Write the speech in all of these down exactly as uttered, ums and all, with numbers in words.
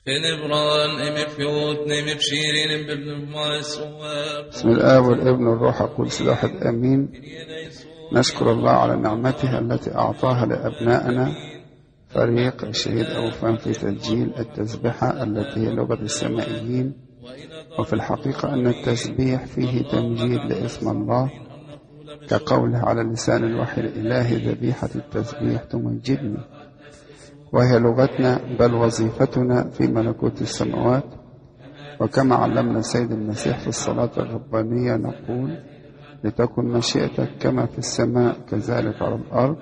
بسم الآب والابن والروح القدس الواحد آمين. نشكر الله على نعمته التي أعطاها لأبنائنا فريق الشهيد أبو فهم في تسجيل التسبحة التي هي لغة السمائيين، وفي الحقيقة أن التسبيح فيه تمجيد لاسم الله كقوله على لسان الوحي الإلهي: ذبيحة التسبيح تمجدني، وهي لغتنا بل وظيفتنا في ملكوت السماوات. وكما علمنا السيد المسيح في الصلاة الربانية نقول: لتكن مشيئتك كما في السماء كذلك على الأرض.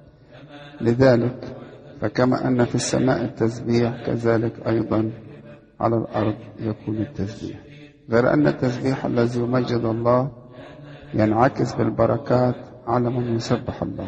لذلك فكما أن في السماء التسبيح كذلك أيضا على الأرض يكون التسبيح، غير أن التسبيح الذي يمجد الله ينعكس بالبركات على من يسبح الله.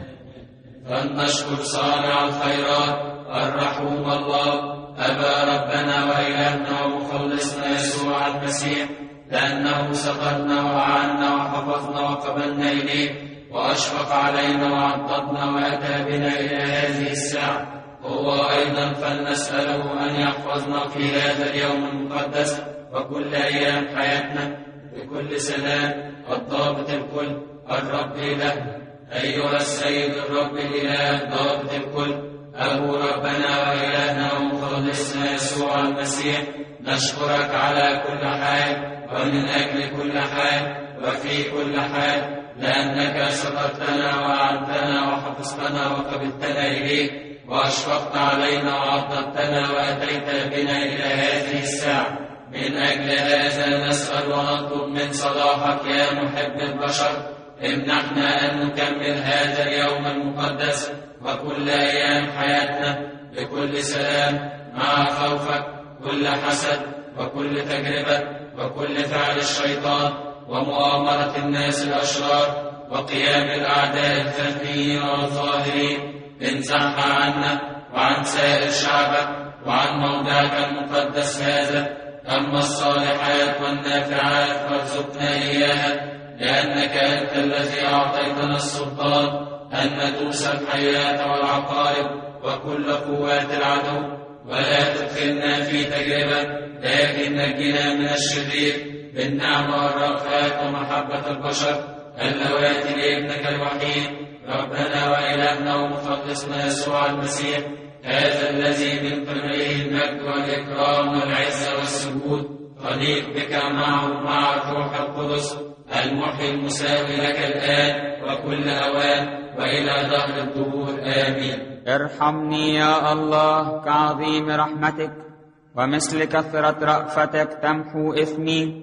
فلنشكر صانع الخيرات الرحوم الله أبا ربنا وإلهنا ومخلصنا يسوع المسيح، لأنه سقطنا وعنا وحفظنا وقبلنا إليه وأشفق علينا وعضدنا وأتى بنا إلى هذه الساعة. هو أيضا فلنسأله أن يحفظنا في هذا اليوم المقدس وكل أيام حياتنا بكل سلام الضابط الكل الرب إله. أيها السيد الرب الإله ضابط الكل، أبو ربنا وإلهنا ومخلصنا يسوع المسيح، نشكرك على كل حال ومن أجل كل حال وفي كل حال، لأنك سقطتنا وأعنتنا وحفظتنا وقبلتنا إليك وأشفقت علينا وعضدتنا وأتيت بنا إلى هذه الساعة. من أجل هذا نسأل ونطلب من صلاحك يا محب البشر، امنحنا أن نكمل هذا اليوم المقدس وكل أيام حياتنا بكل سلام مع خوفك، كل حسد وكل تجربة وكل فعل الشيطان ومؤامرة الناس الأشرار وقيام الأعداء الخفيين والظاهرين، انزعها عنا وعن سائر شعبك وعن موضعك المقدس هذا. أما الصالحات والنافعات فارزقنا إياها، لأنك أنت الذي أعطيتنا السلطان أن ندوس الحيات والعقارب وكل قوات العدو، ولا تدخلنا في تجربة، لكن نجنا من الشرير بالنعمة والرأفات ومحبة البشر اللواتي لابنك الوحيد ربنا وإلهنا ومخلصنا يسوع المسيح، هذا الذي من قبله المجد والإكرام والعزة والسجود، خليق بك معه مع الروح القدس المحيي المساوي لك الآن وكل أوان وإلى دهر الدهور آمين. ارحمني يا الله كعظيم رحمتك، ومثل كثرة رأفتك تمحو إثمي،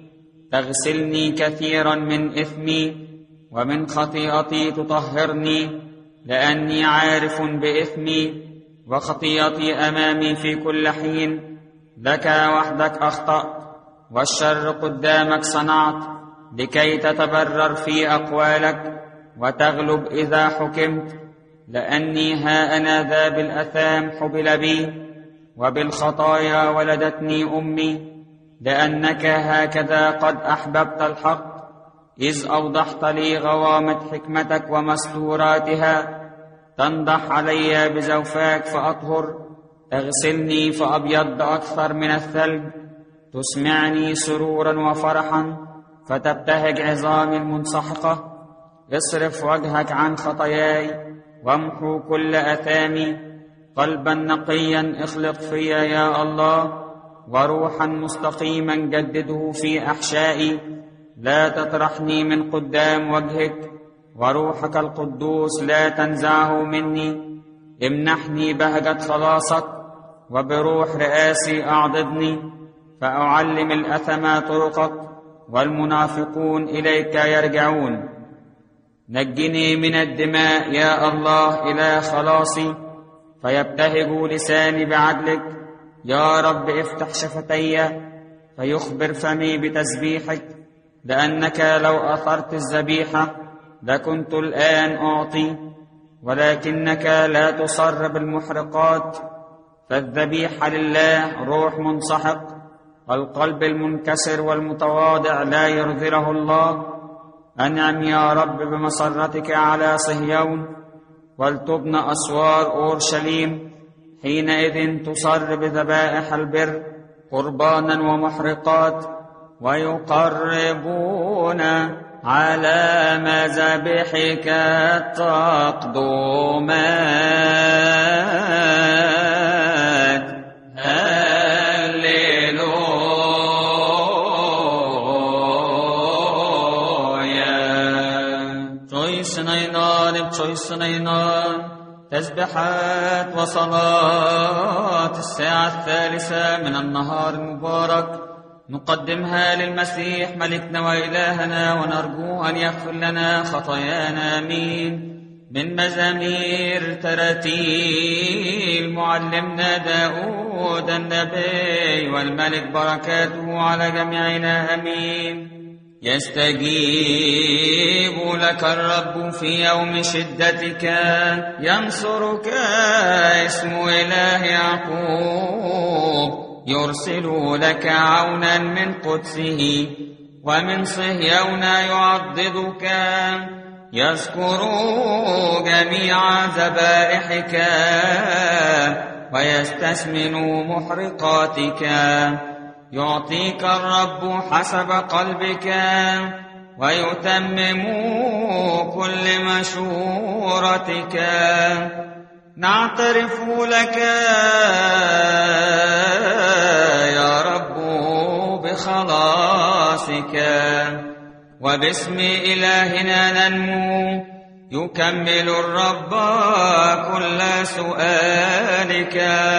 تغسلني كثيرا من إثمي ومن خطيئتي تطهرني، لأني عارف بإثمي وخطيئتي أمامي في كل حين. لك وحدك أخطأت والشر قدامك صنعت، لكي تتبرر في أقوالك وتغلب إذا حكمت. لأني ها أنا ذا بالأثام حبل بي، وبالخطايا ولدتني أمي، لأنك هكذا قد أحببت الحق، إذ أوضحت لي غوامض حكمتك ومستوراتها. تنضح علي بزوفاك فأطهر، تغسلني فأبيض أكثر من الثلج، تسمعني سرورا وفرحا فتبتهج عظامي المنسحقة. اصرف وجهك عن خطاياي وامحو كل أثامي، قلبا نقيا اخلق فيا يا الله، وروحا مستقيما جدده في أحشائي. لا تطرحني من قدام وجهك، وروحك القدوس لا تنزعه مني. امنحني بهجة خلاصك، وبروح رئاسي أعضدني، فأعلم الأثم طرقك والمنافقون إليك يرجعون. نجني من الدماء يا الله إلى خلاصي، فيبتهج لساني بعدلك. يا رب افتح شفتي فيخبر فمي بتسبيحك، لأنك لو أثرت الذبيحة لكنت الآن أعطي، ولكنك لا تصر بالمحرقات. فالذبيحة لله روح منسحق، القلب المنكسر والمتواضع لا يرضيه الله. أنعم يا رب بمسرتك على صهيون، ولتبنى أسوار أورشليم. حينئذ تصر بذبائح البر قربانا ومحرقات، ويقربون على مذابحك التقدمات. هللويا. تشويسنينان بتشويسنينان تسبحات وصلاة الساعة الثالثة من النهار المبارك نقدمها للمسيح ملكنا وإلهنا، ونرجو أن يغفر لنا خطايانا. آمين. من مزامير تراتيل معلمنا داود النبي والملك، بركاته على جميعنا. آمين. يستجيب لك الرب في يوم شدتك، ينصرك اسم إله يعقوب، يرسل لك عونا من قدسه، ومن صهيون يعضدك. يذكر جميع ذبائحك ويستثمن محرقاتك. يعطيك الرب حسب قلبك، ويتمم كل مشورتك. نعترف لك يا رب بخلاصك، وباسم إلهنا ننمو. يكمل الرب كل سؤالك.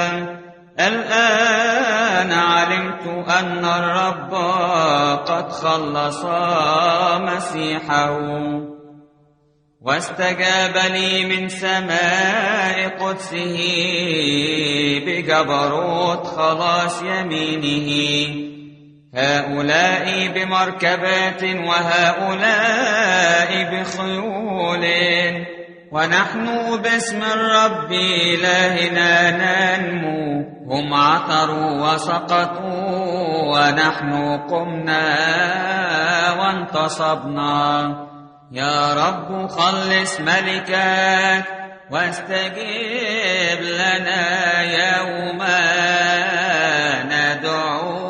الآن علمت أن الرب قد خلص مسيحه، واستجاب لي من سماء قدسه بجبروت خلاص يمينه. هؤلاء بمركبات وهؤلاء بخيول، ونحن باسم الرب إلهنا ننمو. هم عثروا وسقطوا، ونحن قمنا وانتصبنا. يا رب خلص ملكك، واستجب لنا يوم ندعوك.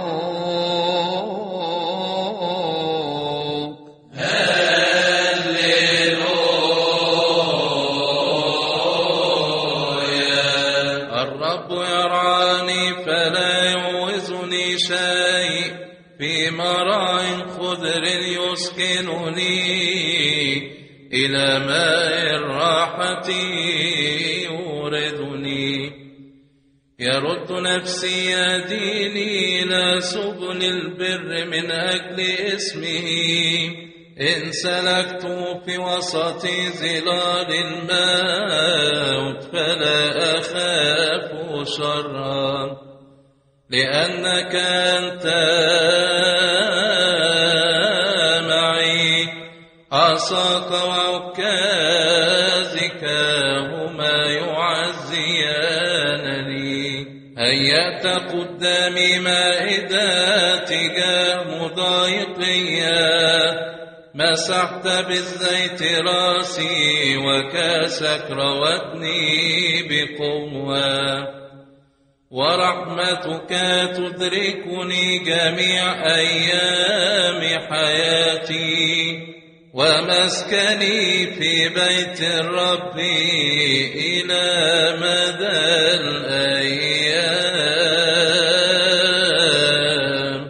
الرب يرعاني فلا يعوزني شيء، في مراع خضر يسكنني، إلى ماء الراحة يوردني. يرد نفسي يديني إلى سبل البر من أجل اسمه. إن سلكت في وسط ظلال الموت فلا أخاف شرا، لأنك أنت معي. عصاك وعكازك هما يعزيانني. هيأت قدامي مائدة تجاه مضايقيا، مسحت بالزيت راسي، وكاسك روتني بقوة. ورحمتك تدركني جميع أيام حياتي، ومسكني في بيت الرب إلى مدى الأيام.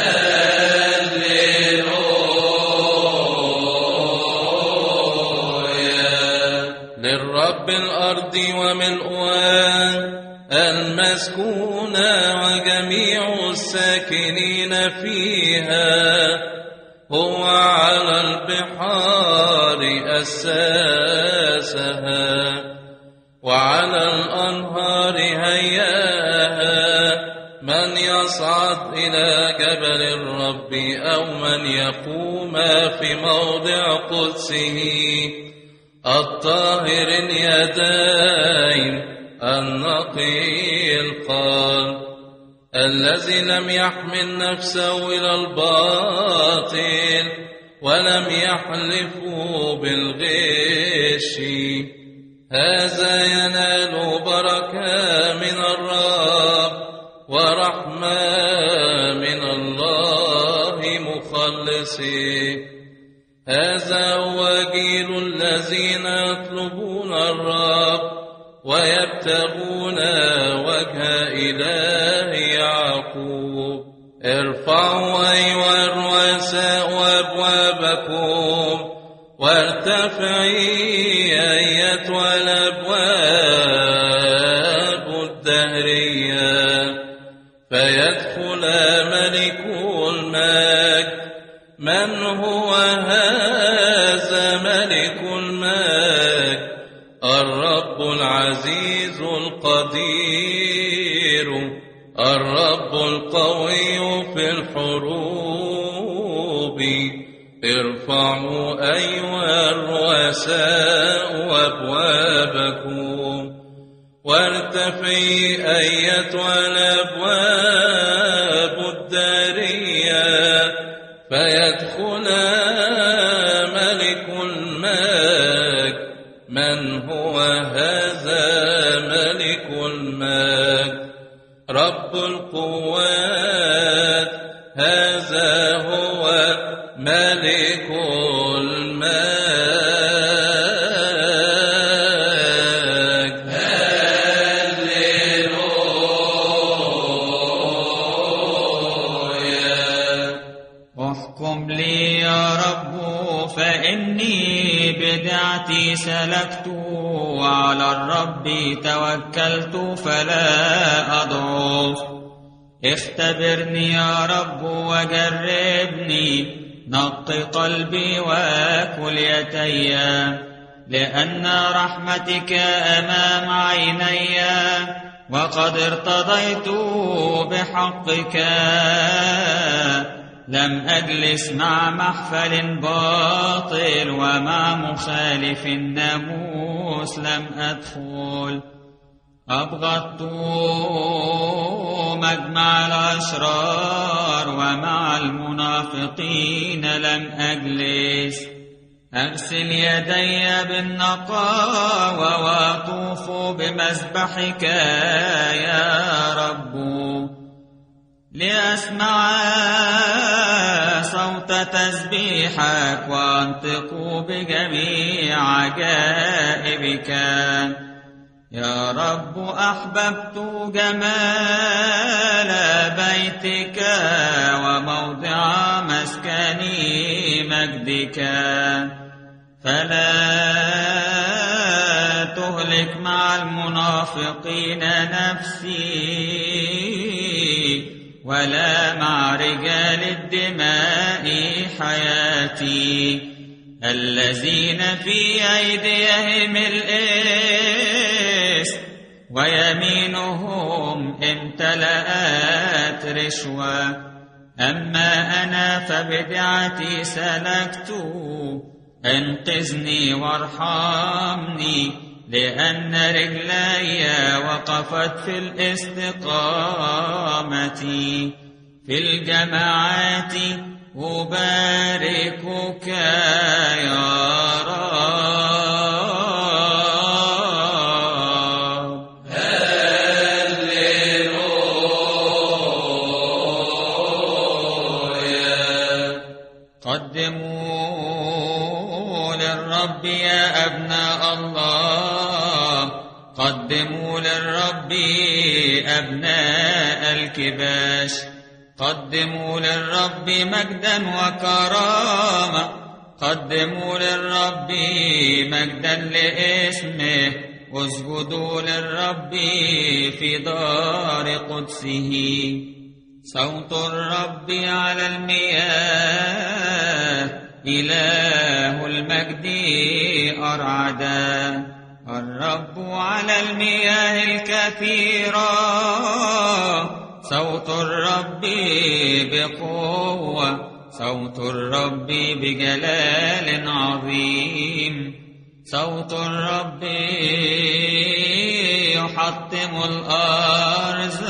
هللويا. للرب الأرض وملؤها المسكونة وجميع الساكنين فيها. هو على البحار أساسها، وعلى الأنهار هياها. من يصعد إلى جبل الرب، أو من يقوم في موضع قدسه. الطاهر اليدين، النقي القلب، الذي لم يحمل نفسه إلى الباطل، ولم يحلف بالغش. هذا ينال بركة من الرب، ورحمة من الله مخلصي. هذا هو جيل الذين يطلبون الرب ويبتغون وجه إله يعقوب. ارفعوا أيها الرؤساء أبوابكم، وارتفعي أيتها الأبواب الدهرية، فيدخل ملك المجد. من هو هذا ملك المجد؟ الرب العزيز القدير، الرب القوي في الحروب. ارفعوا أيها الرؤساء أبوابكم، وارتفعي أيتها الأبواب الدارية، فيدخل ملك المجد. من هو هذا ملك المجد؟ رب القوات، هذا هو ملك المجد. هللويا. احكم لي يا رب فإني بدعتي سلكت، وعلى الرب توكلت فلا أضعف. اختبرني يا رب وجربني، نق قلبي وكل يتي، لأن رحمتك أمام عيني، وقد ارتضيت بحقك. لم أجلس مع محفل باطل، ومع مخالف الناموس لم أدخل. أبغضت مجمع الأشرار، ومع المنافقين لم أجلس. أغسل يدي بالنقاوة، وأطوف بمذبحك يا رب، لأسمع صوت تسبيحك، وأنطق بجميع عجائبك. يا رب أحببت جمال بيتك، وموضع مسكن مجدك. فلا تهلك مع المنافقين نفسي، ولا مع رجال الدماء حياتي، الذين في أيديهم الإثم، ويمينهم امتلأت رشوة. أما أنا فبدعتي سلكت، انقذني وارحمني، لأن رجلي وقفت في الاستقامة. في الجماعات أباركك يا رب. هللويا. قدموا للرب يا أبناء الله، قدموا للرب أبناء الكباش. قدموا للرب مجدا وكرامة، قدموا للرب مجدا لاسمه. اسجدوا للرب في دار قدسه. صوت الرب على المياه، إله المجد أرعدا. الرب على المياه الكثيرة، صوت الرب بقوة، صوت الرب بجلال عظيم. صوت الرب يحطم الأرز،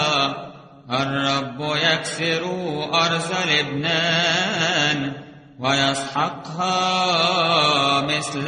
الرب يكسر أرز لبنان، ويسحقها مثل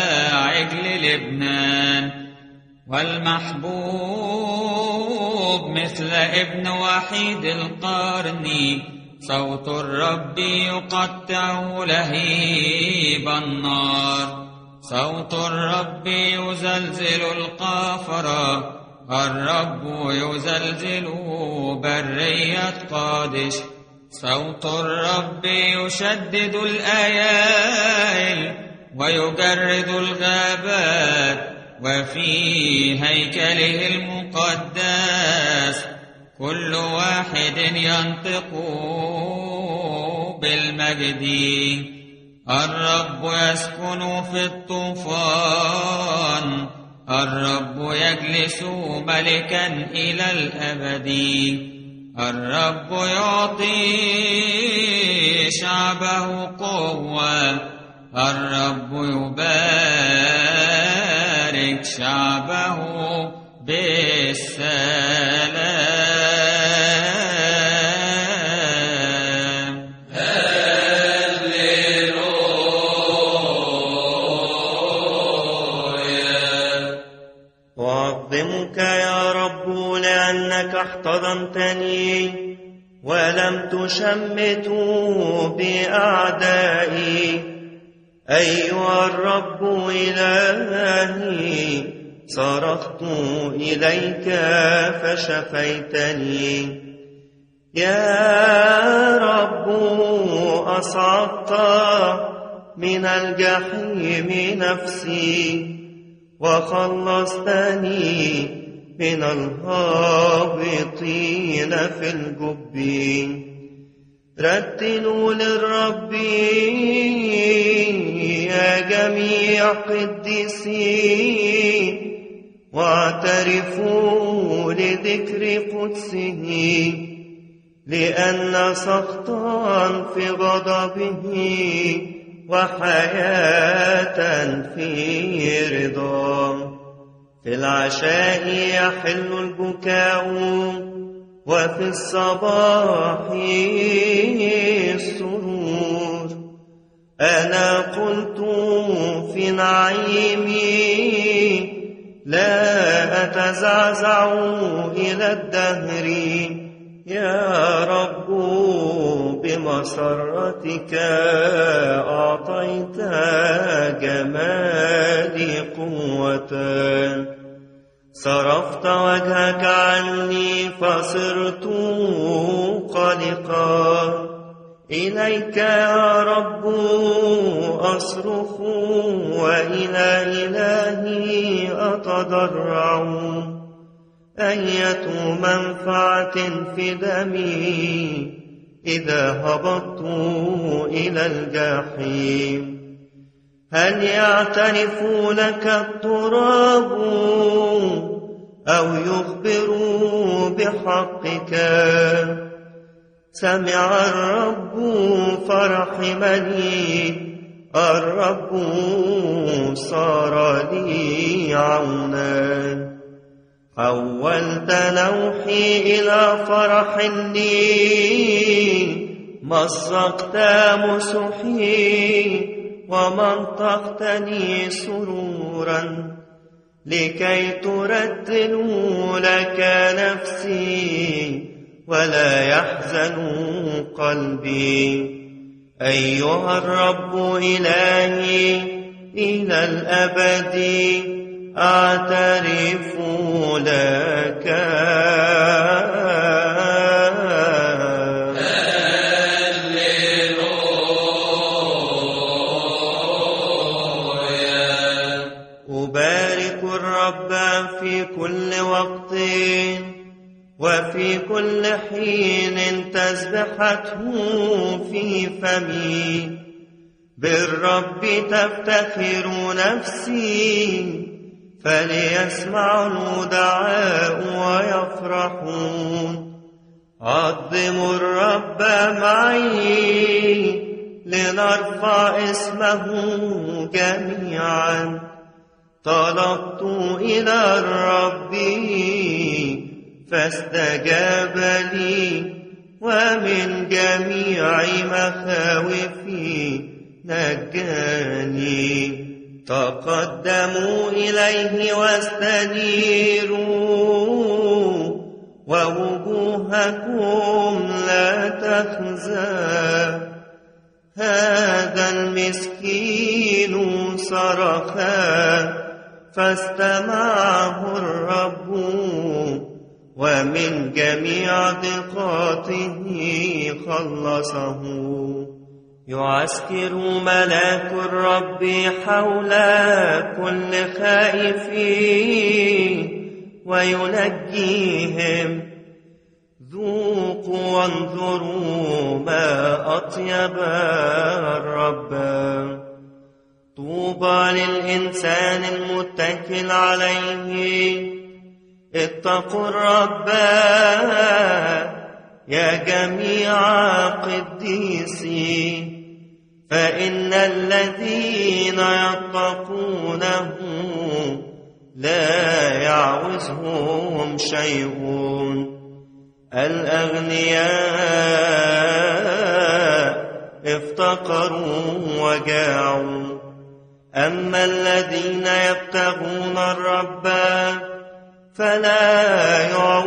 عجل لبنان. والمحبوب مثل ابن وحيد القرن، صوت الرب يقطع لهيب النار، صوت الرب يزلزل القافرة، الرب يزلزل برية قادش، صوت الرب يشدد الآيال ويجرد الغابات، وفي هيكله المقدس كل واحد ينطق بالمجد. الرب يسكن في الطوفان، الرب يجلس ملكا إلى الأبد، الرب يعطي شعبه قوة، الرب يبارك شعبه بالسلام. هللويا. أعظمك يا رب لأنك احتضنتني ولم تشمت بأعدائي. أيها الرب إلهي، صرخت إليك فشفيتني. يا رب أصعدت من الجحيم نفسي، وخلصتني من الهابطين في الجب. رتلوا للرب يا جميع قديسي، واعترفوا لذكر قدسه، لأن سخطا في غضبه وحياة في رضاه. في العشاء يحل البكاء، وفي الصباح السرور. أنا قلت في نعيمي، لا أتزعزع إلى الدهر. يا رب بمسرتك أعطيت جمالي قوة. صرفت وجهك عني فصرت قلقا. إليك يا رب أصرخ، وإلى إلهي أتضرع. أية منفعة في دمي إذا هبطت إلى الجحيم؟ هل يعترف لك التراب أو يخبر بحقك؟ سمع الرب فرحمني، الرب صار لي عونا. حولت نوحي إلى فرح لي، مزقت مسحي ومنطقتني سرورا، لكي ترتلوا لك نفسي ولا يحزن قلبي. أيها الرب إلهي إلى الأبد أعترف لك. أبارك الرب في كل وقت، وفي كل حين تسبحته في فمي. بالرب تفتخر نفسي، فليسمع الودعاء ويفرحون. عظموا الرب معي، لنرفع اسمه جميعا. طلبت إلى الرب فاستجاب لي، ومن جميع مخاوفي نجاني. تقدموا إليه واستنيروا، ووجوهكم لا تخزى. هذا المسكين صرخا فاستمعه الرب، ومن جميع ضيقاته خلصه. يعسكر ملاك الرب حول كل خائف وينجيهم. ذوقوا وانظروا ما أطيب الرب. طوبى للإنسان المتكل عليه. اتقوا الرب يا جميع قديسي، فإن الذين يتقونه لا يعوزهم شيء. الأغنياء افتقروا وجاعوا، أما الذين يبتغون الرب فلا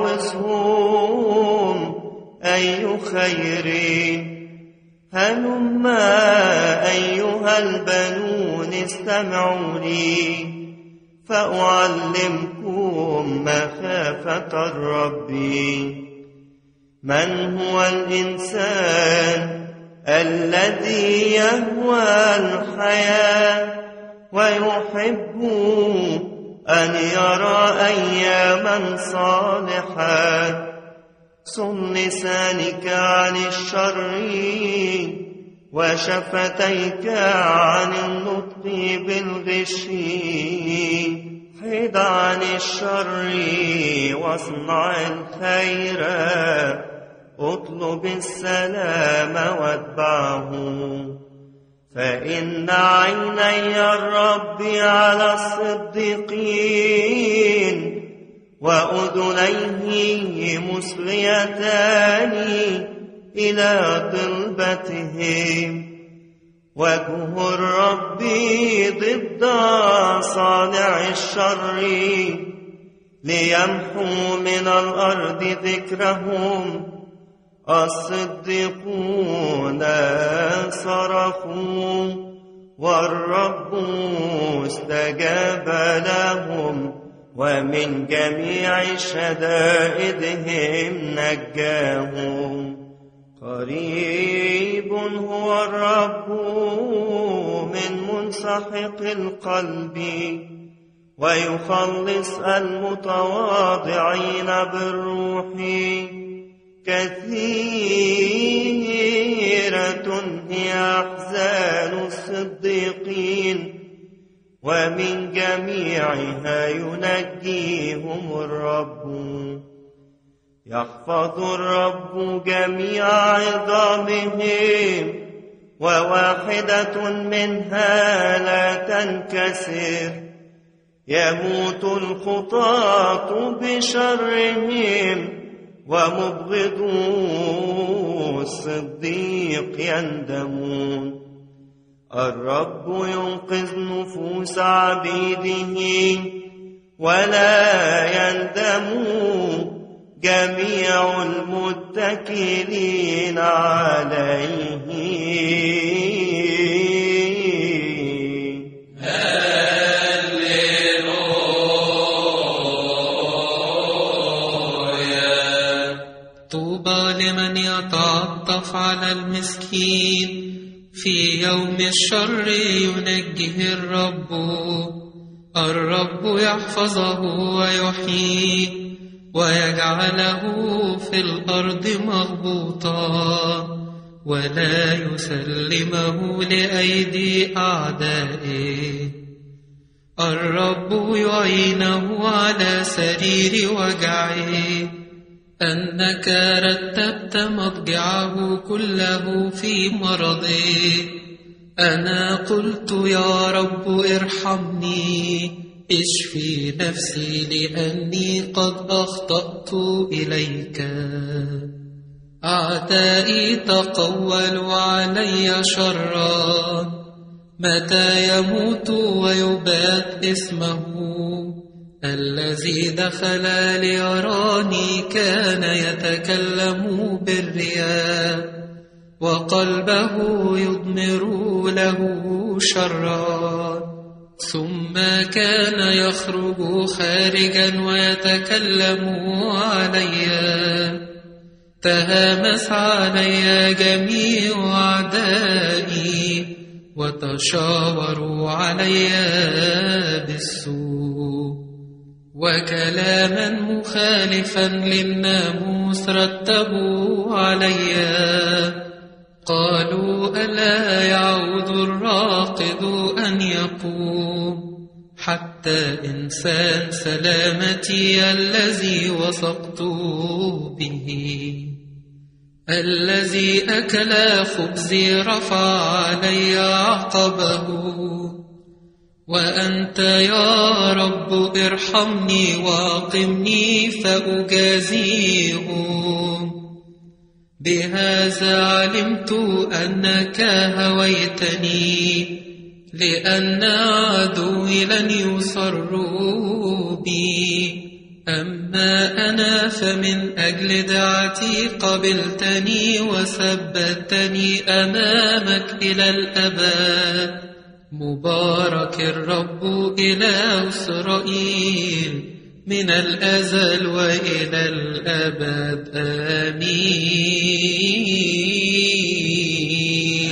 يعوزهم أي خير. هلما أيها البنون استمعوا لي، فأعلمكم مخافة الرب. من هو الإنسان الذي يهوى الحياة ويحب أن يرى أياما صالحة؟ صن لسانك عن الشر وشفتيك عن النطق بالغش. حد عن الشر واصنع الخير، اطلب السلام واتبعه. فإن عيني الرب على الصديقين، وأذنيه مصغيتان إلى طلبتهم. وجه الرب ضد صانع الشر، ليمحو من الأرض ذكرهم. الصديقون صرخوا والرب استجاب لهم، ومن جميع شدائدهم نجاهم. قريب هو الرب من منسحق القلب، ويخلص المتواضعين بالروح. كثيرة هي أحزان الصديقين، ومن جميعها ينجيهم الرب. يحفظ الرب جميع عظامهم، وواحدة منها لا تنكسر. يموت الخطاة بشرهم، ومبغضو الصديق يندمون. الرب ينقذ نفوس عبيده، ولا يندم جميع المتكلين عليه. طوبى لمن يتعطف على المسكين، في يوم الشر ينجيه الرب. الرب يحفظه ويحييه، ويجعله في الأرض مغبوطا، ولا يسلمه لأيدي أعدائه. الرب يعينه على سرير وجعه، أنك رتبت مضجعه كله في مرضه. أنا قلت يا رب ارحمني، اشفي نفسي لأني قد أخطأت إليك. أعدائي تقولوا علي شرا، متى يموت ويبات اسمه. الذي دخل ليراني كان يتكلم بالرياء، وقلبه يضمر له شرا، ثم كان يخرج خارجا ويتكلم علي. تهامس علي جميع أعدائي وتشاوروا علي بالسوء، وكلاما مخالفا للناموس رتبوا علي. قالوا ألا يعود الراقد أن يقوم حتى إنسان سلامتي الذي وثقت به. الذي أكل خبزي رفع علي عقبه، وأنت يا رب ارحمني وأقمني فأجازيهم. بهذا علمت أنك هويتني، لأن عدوي لن يصروا بي. أما أنا فمن أجل دعتي قبلتني وثبتني أمامك إلى الأبد. مبارك الرب إله إسرائيل من الأزل وإلى الأبد. آمين.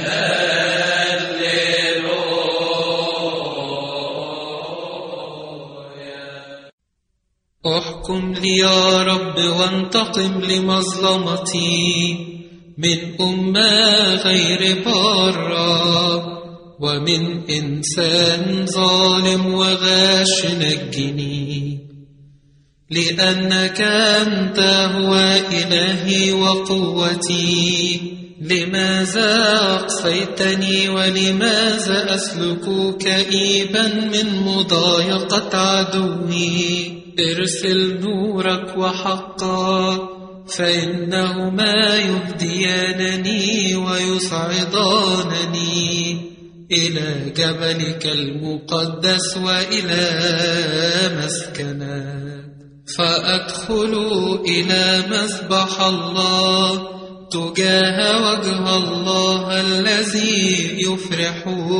احكم لي يا رب وانتقم لمظلمتي، من أمة غير بارة ومن إنسان ظالم وغاش نجني. لأنك أنت هو إلهي وقوتي، لماذا أقصيتني ولماذا أسلك كئيبا من مضايقة عدوي؟ ارسل نورك وحقا، فإنهما يهديانني ويصعدانني إلى جبلك المقدس وإلى مسكنك. فأدخل إلى مذبح الله تجاه وجه الله الذي يفرح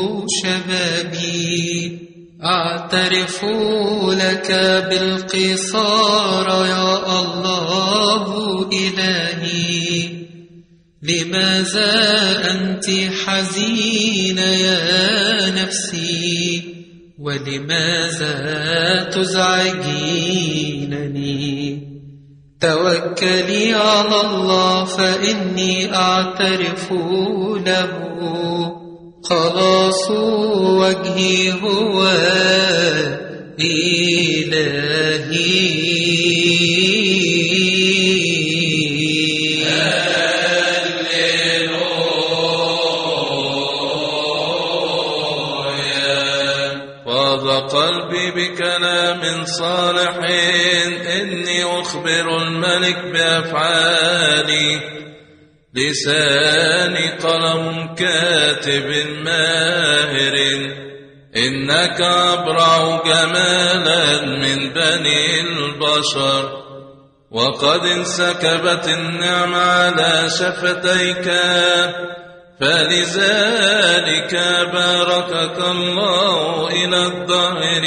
شبابي. أعترف لك بالقصار يا الله إلهي. لماذا أنت حزينة يا نفسي، ولماذا تزعجينني؟ توكلي على الله فإني أعترف له، خلاص وجهي هو إلهي. قلبي بكلام صالح، إني أخبر الملك بأفعالي. لساني قلم كاتب ماهر، إنك أبرع جمالا من بني البشر. وقد انسكبت النعمة على شفتيك، فلذلك باركك الله إلى الدهر.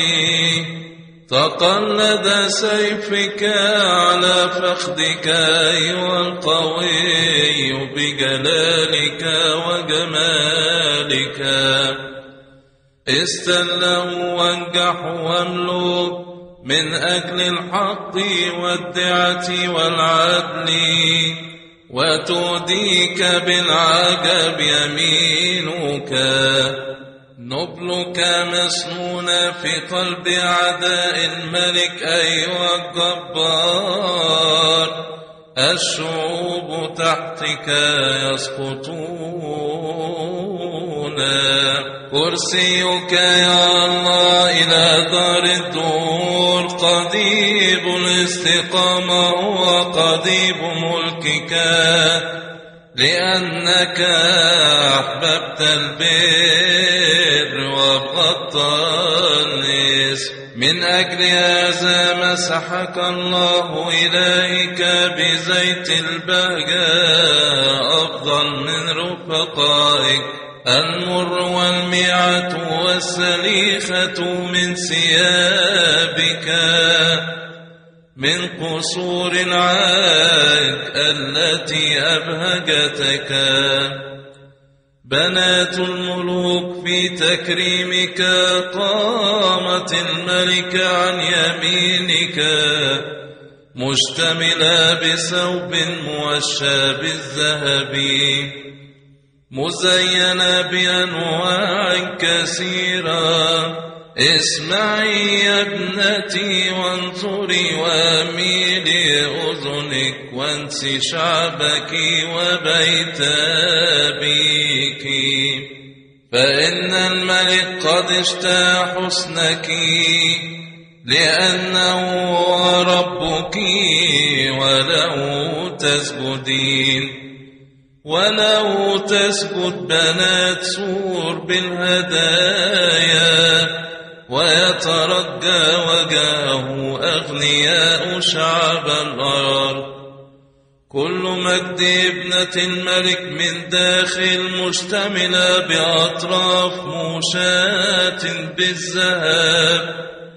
تقلد سيفك على فخذك أيها القوي، بجلالك وجمالك. استله وانجح واملك من أجل الحق والدعة والعدل، وتوديك بالعجب يمينك. نبلك مسنون في قلب أعداء الملك أيها الجبار. الشعوب تحتك يسقطون. كرسيك يا الله إلى دار الدور، قضيب الاستقامة وقضيب ملكك. لأنك أحببت البر وابغضت الإثم. الاسم. من أجل هذا مسحك الله إليك بزيت البهجاء أفضل من رفقائك. المر والميعة والسليخة من ثيابك من قصور العاج التي أبهجتك. بنات الملوك في تكريمك، قامت الملكة عن يمينك مشتملة بثوب موشى بالذهب مزينة بأنواع كثيرة. اسمعي يا ابنتي وانظري واميلي أذنك وانسي شعبك وبيت أبيك، فإن الملك قد اشتهى حسنك لأنه ربك وله تسجدين. ولو تسجد بنات سور بالهدايا ويترجى وجهه أغنياء شعب الأرض. كل مجد ابنة الملك من داخل مشتملة بأطراف موشاة بالذهب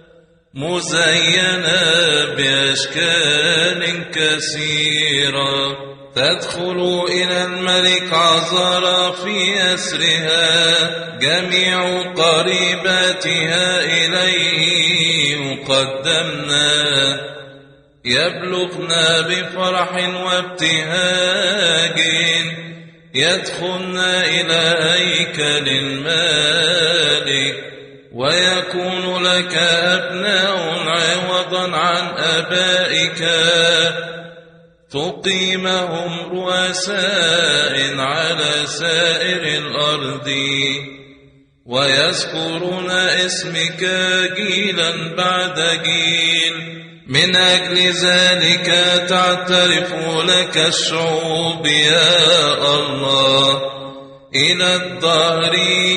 مزينة بأشكال كثيرة. تدخل إلى الملك عذارى في أسرها، جميع قريباتها إليه يقدمنا يبلغنا بفرح وابتهاج، يدخلن إلى هيكل الملك. ويكون لك أبناء عوضا عن أبائك، تقيمهم رؤساء على سائر الأرض، ويذكرون اسمك جيلا بعد جيل. من أجل ذلك تعترف لك الشعوب يا الله إلى الدهر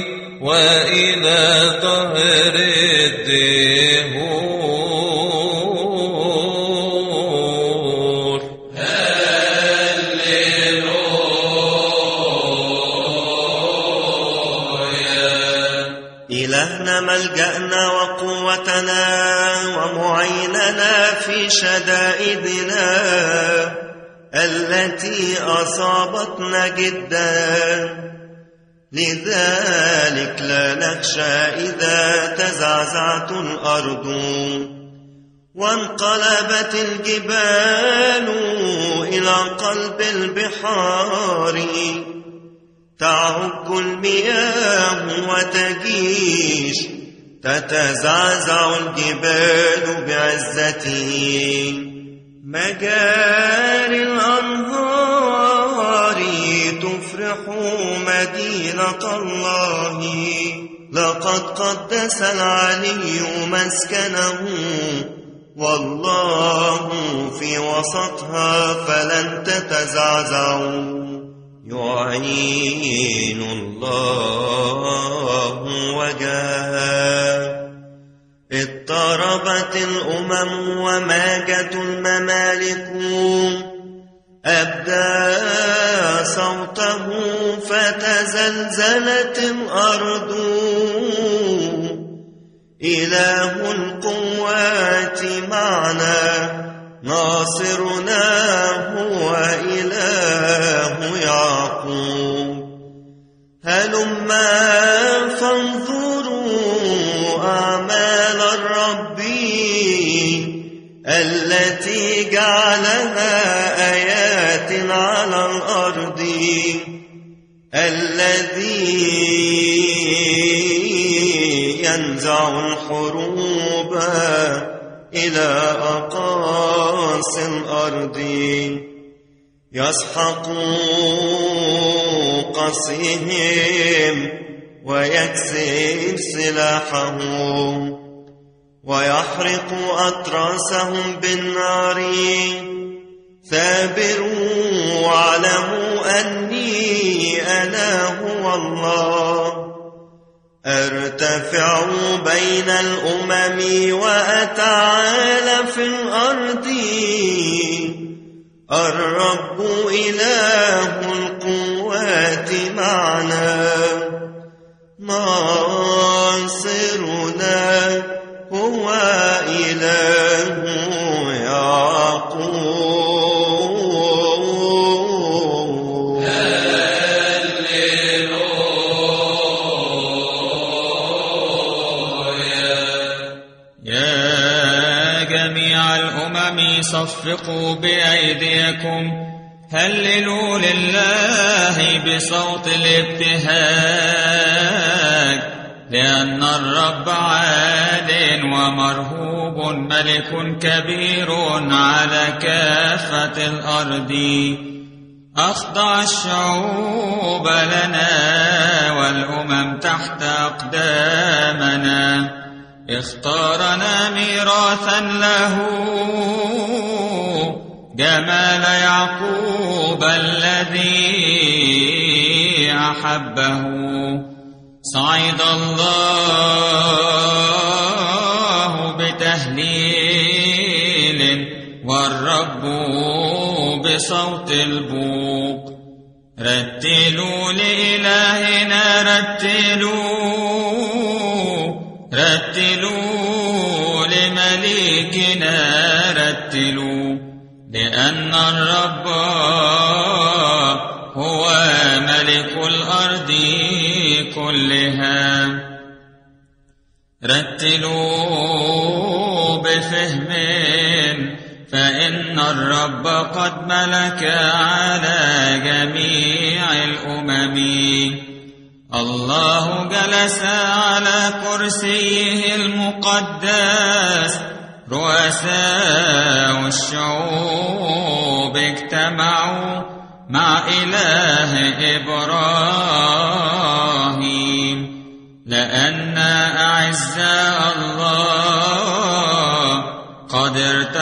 وإلى دهر الدهور. إلهنا ملجأنا وقوتنا ومعيننا في شدائدنا التي أصابتنا جدا، لذلك لا نخشى إذا تزعزعت الأرض وانقلبت الجبال إلى قلب البحار. تعج المياه وتجيش، تتزعزع الجبال بعزته. مجاري الأنهار تفرح مدينة الله، لقد قدس العلي مسكنه، والله في وسطها فلن تتزعزعوا. يعين الله وجهه. اضطربت الأمم وماجت الممالك، أبدى صوته فتزلزلت الأرض. إله القوات معنا، ناصرنا هو إله يعقوب. هلما فانظروا أعمال الرب التي جعلها آيات على الأرض، الذي ينزع الحروب إلى أقاصي الأرض، يسحق قصيهم ويكسر سلاحهم، ويحرق أتراسهم بالنار. ثابروا واعلموا أني أنا هو الله، ارتفعوا بين الأمم وأتعالى في الأرض. الرب إله القوات معنا، ناصرنا هو إله يعقوب. صفقوا بأيديكم، هللوا لله بصوت الابتهاج، لأن الرب عال ومرهوب، ملك كبير على كافة الأرض. أخضع الشعوب لنا والأمم تحت أقدامنا، اختارنا ميراثا له، جمال يعقوب الذي أحبه. صعد الله بتهليل والرب بصوت البوق. رتلوا لإلهنا، رتلوا رتلوا لمليكنا، رتلوا، لأن الرب هو ملك الأرض كلها. رتلوا بفهم، فإن الرب قد ملك على جميع الأمم. الله جلس على كرسيه المقدس، رؤساء الشعوب اجتمعوا مع إله إبراهيم، لأن أعزاء الله قد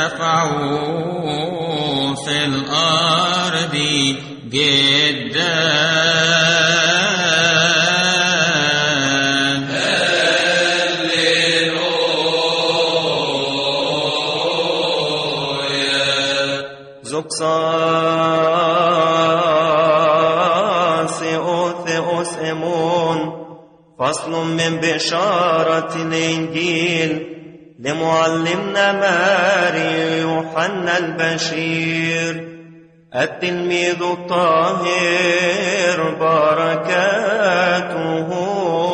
ارتفعوا في الأرض جدا. ثيوث إمون. فصل من بشارة الإنجيل لمعلمنا ماري يوحنا البشير، التلميذ الطاهر، بركاته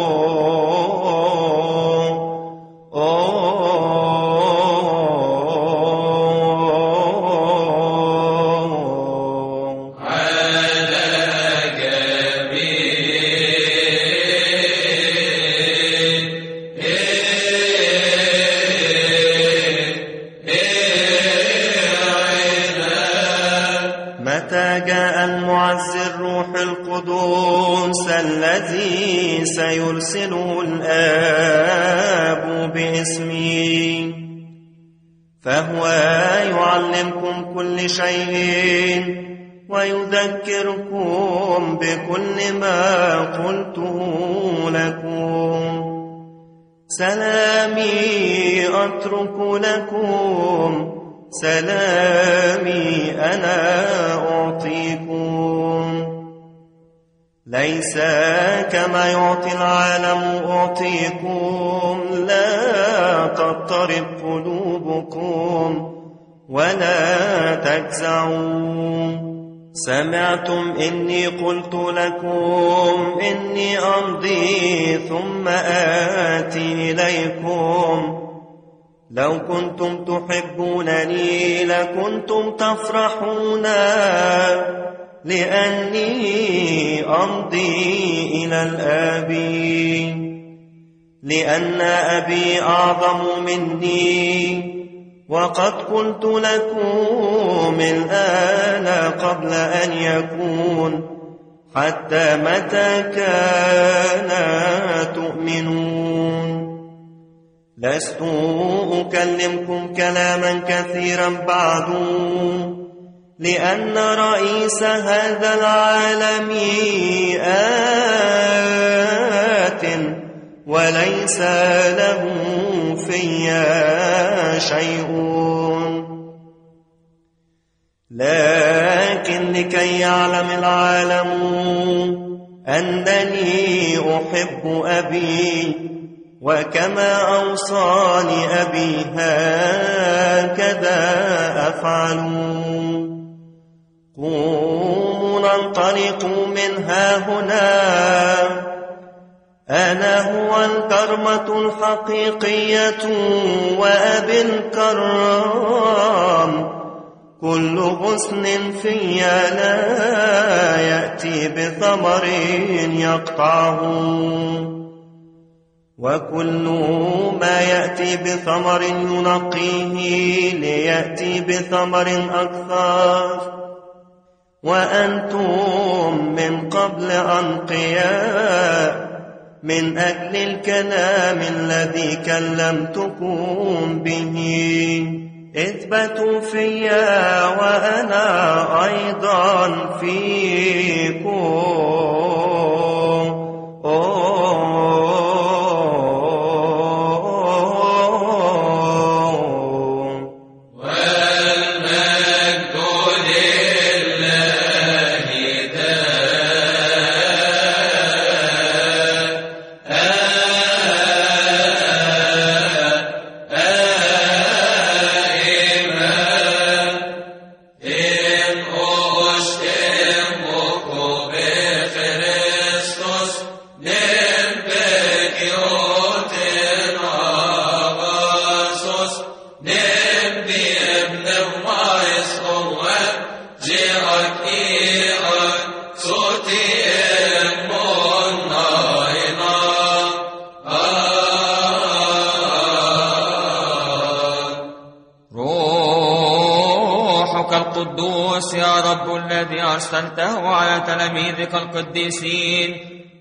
الذي سيرسله الآب باسمي، فهو يعلمكم كل شيء ويذكركم بكل ما قلته لكم. سلامي أترك لكم، سلامي أنا أعطيكم. ليس كما يعطي العالم أعطيكم، لا تضطرب قلوبكم ولا تجزعوا. سمعتم إني قلت لكم إني أمضي ثم آتي إليكم. لو كنتم تحبونني لكنتم تفرحون لأني أمضي إلى الآب، لأن أبي أعظم مني، وقد قلت لكم الآن قبل أن يكون، حتى متى كان تؤمنون. لست أكلمكم كلاما كثيرا بعد، لأن رئيس هذا العالم آت، وليس له في شيء، لكن لكي يعلم العالم أنني أحب أبي، وكما أوصاني أبي هكذا أفعل. قوموا ننطلق من ها هنا، أنا هو الكرمة الحقيقية وأبي الكرام. كل غصن في لا يأتي بثمر يقطعه، وكل ما يأتي بثمر ينقيه ليأتي بثمر أكثر. وأنتم من قبل أنقياء من أجل الكلام الذي كلمتكم به. اثبتوا فيا وأنا أيضا فيكم. أرسلته على تلاميذك القديسين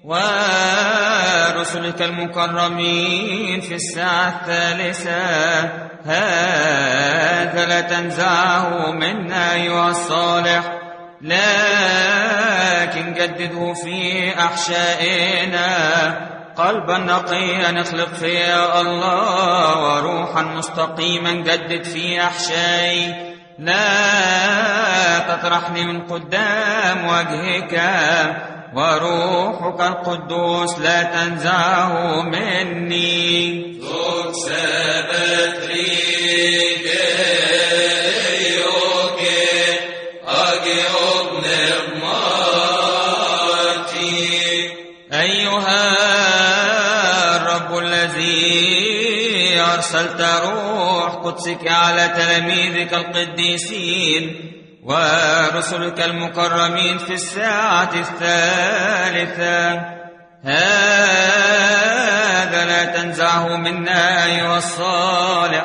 ورسلك المكرمين في الساعة الثالثة، هذا لا تنزعه منا أيها الصالح، لكن جدده في أحشائنا قلبا نقيا اخلق فيا الله، وروحا مستقيما جدد في أحشائي. لا تطرحني من قدام وجهك، وروحك القدوس لا تنزعه مني. أيها الرب الذي أرسلت روح قدسك على تلاميذك القديسين ورسلك المكرمين في الساعة الثالثة، هذا لا تنزعه منا أيها الصالح،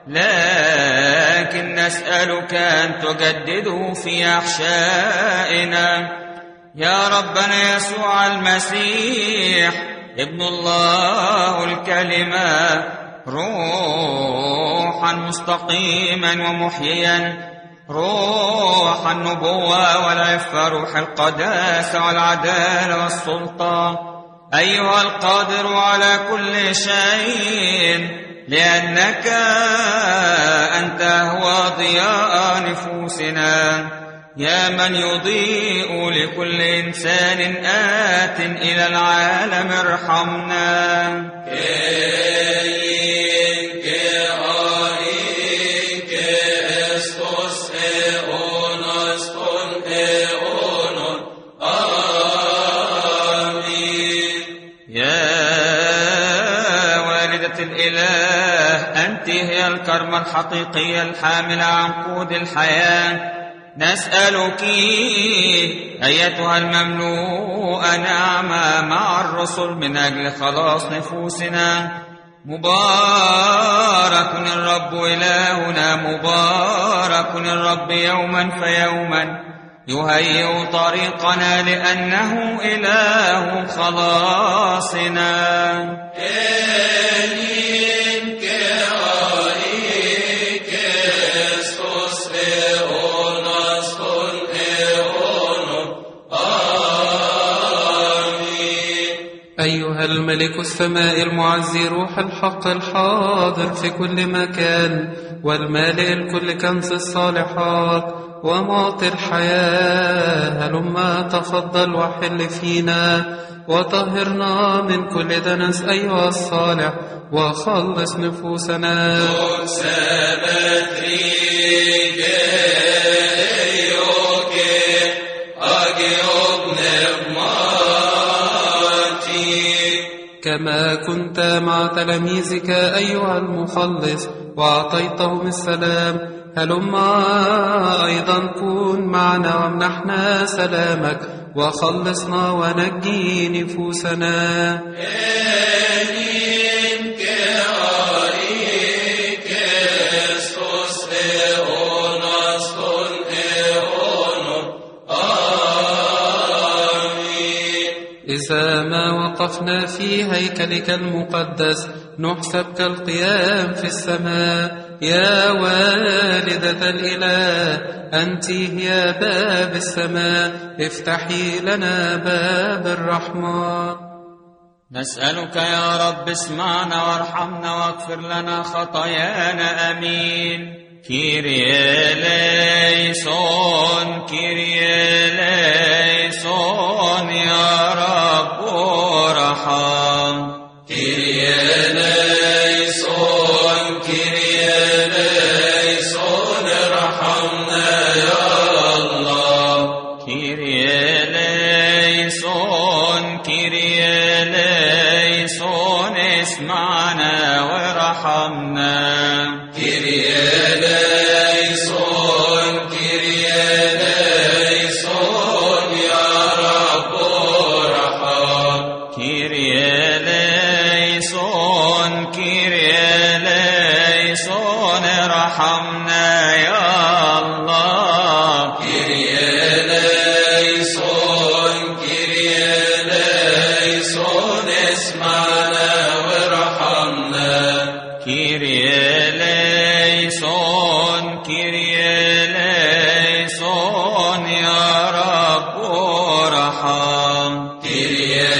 لكن نسألك أن تجدده في أحشائنا. يا ربنا يسوع المسيح ابن الله الكلمة، روحا مستقيما ومحييا، روح النبوة والعفة، روح القداسة والعدالة والسلطة، أيها القادر على كل شيء، لأنك أنت هو ضياء نفوسنا، يا من يضيء لكل إنسان آت إلى العالم ارحمنا. الإله أنت هي الكرمة الحقيقية الحاملة عن قود الحياة، نسألك أيتها المملوءة نعمة مع الرسل من أجل خلاص نفوسنا. مبارك الرب إلهنا، مبارك الرب يوما فيوما، يهيئ طريقنا لأنه إله خلاصنا. أيها الملك السماء المعزي روح الحق الحاضر في كل مكان، والمالئ الكل كنز الصالحات ومعطي الحياة، هلما تفضل وحل فينا وطهرنا من كل دنس أيها الصالح وخلص نفوسنا. كما كنت مع تلاميذك أيها المخلص وأعطيتهم السلام، هلما أيضا كن معنا وامنحنا سلامك وخلصنا ونجي نفوسنا. إذا ما وقفنا في هيكلك المقدس نحسب كالقيام في السماء. يا والدة الإله أنت هي باب السماء، افتحي لنا باب الرحمة. نسألك يا رب اسمعنا وارحمنا واغفر لنا خطايانا. آمين. كيريا ليسون كيريا ليسون يا رب ارحم. كيريا ليسون كيريا ليسون ارحمنا يا الله. كيريا ليسون كيريا ليسون اسمعنا وارحمنا. كيريا ارحمنا يا الله. كيريا ليسون كيريا ليسون اسمعنا وارحمنا. كيريا ليسون كيريا ليسون يا رب ارحم. كيريا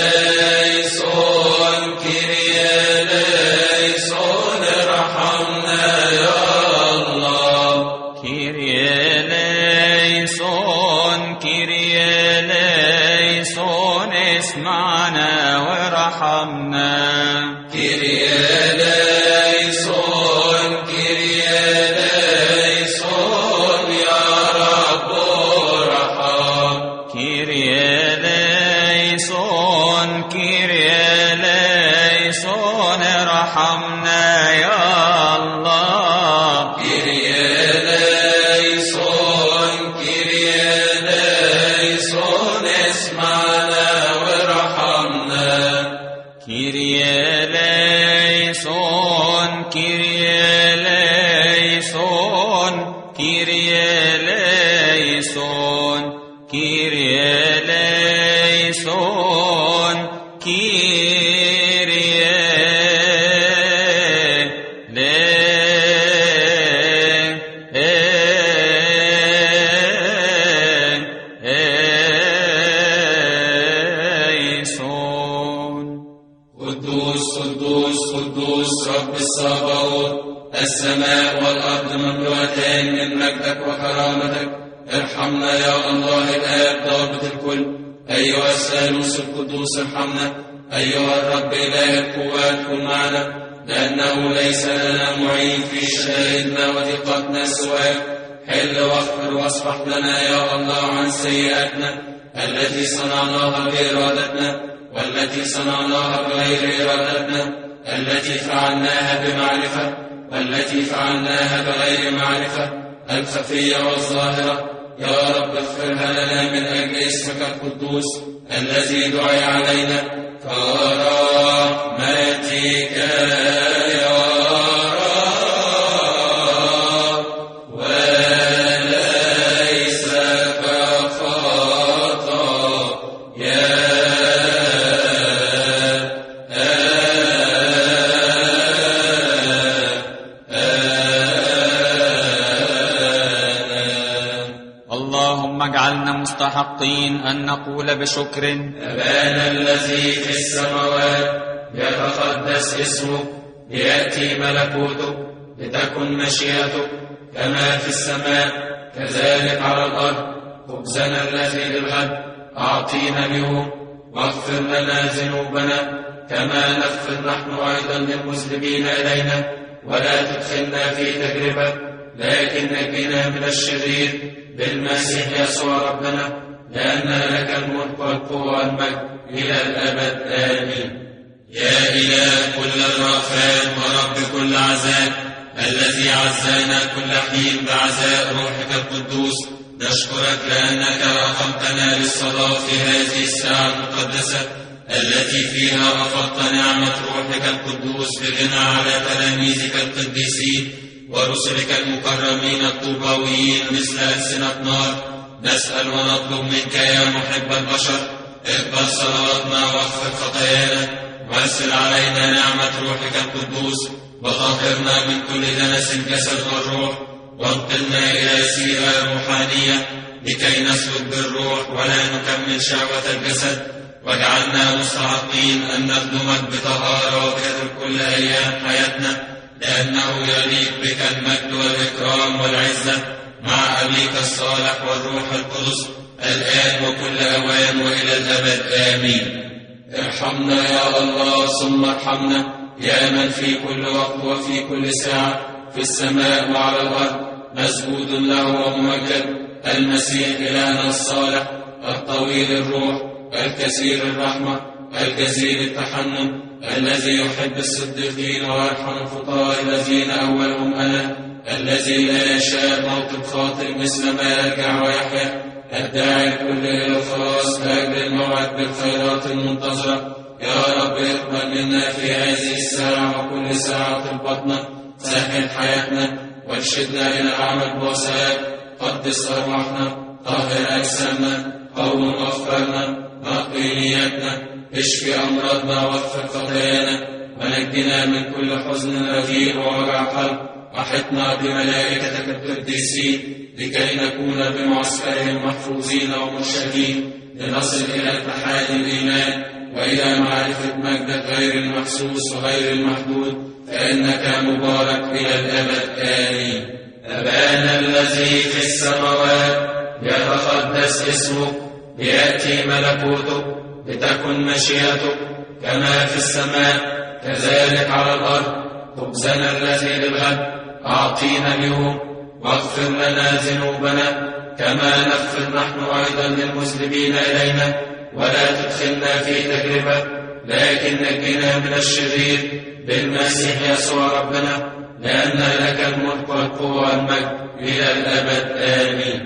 ليسون كيريا ليسون ارحمنا يا الله. كيريا ليسون كيريا ليسون اسمعنا وارحمنا. كيريا ليسون كيريا ليسون يا رب ارحم. كيريا ليسون كيريا ليسون ارحمنا يا الله. كيريا ليسون كيريا ليسون اسمعنا وارحمنا. كيريا ليسون كيريا ليسون كيريا ليسون كيريا ليسون كيريا ليسون. قدوس قدوس قدوس رب الصباوت، السماء والأرض مملوءتان من مجدك وكرامتك. ارحمنا يا الله الآب ضابط الكل. أيها الثالوث القدوس ارحمنا. أيها الرب إله القوات كن معنا، لأنه ليس لنا معين في شدائدنا وضيقتنا سواك. حل واغفر واصفح لنا يا الله عن سيئاتنا التي صنعناها بإرادتنا والتي صنعناها بغير إرادتنا، التي فعلناها بمعرفة والتي فعلناها بغير معرفة، الخفية والظاهرة. يا رب اغفرها لنا من أجل اسمك القدوس الذي دعي علينا كرحمتك يا رب، وليس كخطا يا اللهم اجعلنا مستحقين أن أن نقول بشكر: أبانا الذي في السماوات، يتقدس اسمك، ليأتي ملكوتك، لتكن مشيئتك كما في السماء كذلك على الأرض. خبزنا الذي للغد أعطينا اليوم، واغفر لنا ذنوبنا كما نغفر نحن أيضا للمذنبين إلينا، ولا تدخلنا في تجربة، لكن نجنا من الشرير، بالمسيح يسوع ربنا، لأن لك الملك والقوة والمجد إلى الأبد. آمين. يا إله كل الرأفات ورب كل عزاء، الذي عزانا كل حين بعزاء روحك القدوس، نشكرك لأنك رحمتنا للصلاة في هذه الساعة المقدسة، التي فيها رفضت نعمة روحك القدوس بغنى على تلاميذك القديسين ورسلك المكرمين الطوباويين مثل ألسنة نار. نسأل ونطلب منك يا محب البشر، اقبل صلواتنا واغفر خطايانا، وارسل علينا نعمة روحك القدوس، وطهرنا من كل دنس الجسد والروح، وانقلنا إلى سيرة روحانية لكي نسلك بالروح ولا نكمل شهوة الجسد، واجعلنا مستحقين أن نخدمك بطهارة وبر كل أيام حياتنا، لأنه يليق بك المجد والإكرام والعزة مع أبيك الصالح والروح القدس، الآن وكل أوان وإلى الأبد. آمين. ارحمنا يا الله ثم ارحمنا، يا من في كل وقت وفي كل ساعة في السماء وعلى الأرض مسجود له وممجد، المسيح إلهنا الصالح الطويل الروح الكثير الرحمة الجزيل التحنن، الذي يحب الصديقين ويرحم الخطاة الذين أولهم أنا، الذي لا يشاء موت الخاطئ مثل ما يرجع ويحيا، الداعي الكل إلى الخلاص لأجل الموعد بالخيرات المنتظرة. يا رب اقبل منا في هذه الساعة وكل ساعة البطنة، سهل حياتنا وارشدنا إلى العمل بوسائل، قدس أرواحنا، طهر أجسامنا، قوم أفكارنا، نقي نياتنا، اشفي أمراضنا واغفر خطايانا، ونجنا من كل حزن رغيب ووجع قلب، وحطنا بملائكتك القديسين لكي نكون بمعسكرهم محفوظين ومرشدين، لنصل إلى اتحاد الإيمان وإلى معرفة مجدك غير المحسوس وغير المحدود، فإنك مبارك إلى الأبد. آمين. أبانا الذي في السماوات، يتقدس اسمك، ليأتي ملكوتك، لتكن مشيئتك كما في السماء كذلك على الأرض. خبزنا الذي للغد أعطينا اليوم، واغفر لنا ذنوبنا كما نغفر نحن أيضا للمذنبين إلينا، ولا تدخلنا في تجربة، لكن نجنا من الشرير، بالمسيح يسوع ربنا، لأن لك الملك والقوة والمجد إلى الأبد. آمين.